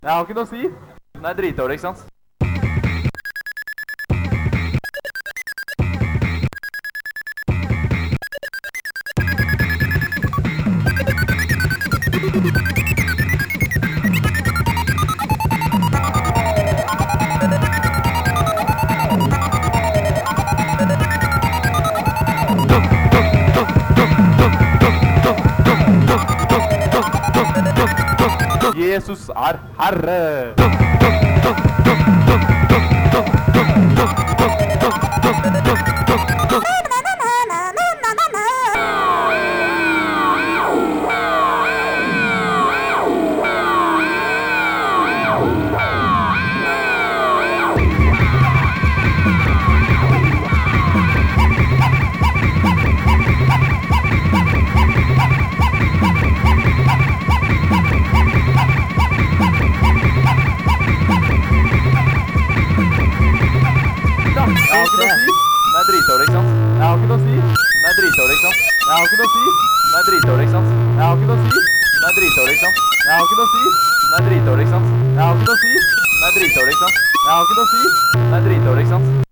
Jeg har ikke noe å si. Den er dritdårlig, ikke sant? Jesus er Herre! Jeg har ikke noe å si. Den er dritdårlig, ikke sant? Jeg har ikke noe å si. Den er dritdårlig, ikke sant? Jeg har ikke noe å si. Den er dritdårlig, ikke sant? Jeg har ikke noe å si. Den er dritdårlig, ikke sant? Jeg har ikke noe å si. Den er dritdårlig, ikke sant? Jeg har ikke noe å si. Den er dritdårlig, ikke sant? Jeg har ikke noe å si. Den er dritdårlig, ikke sant?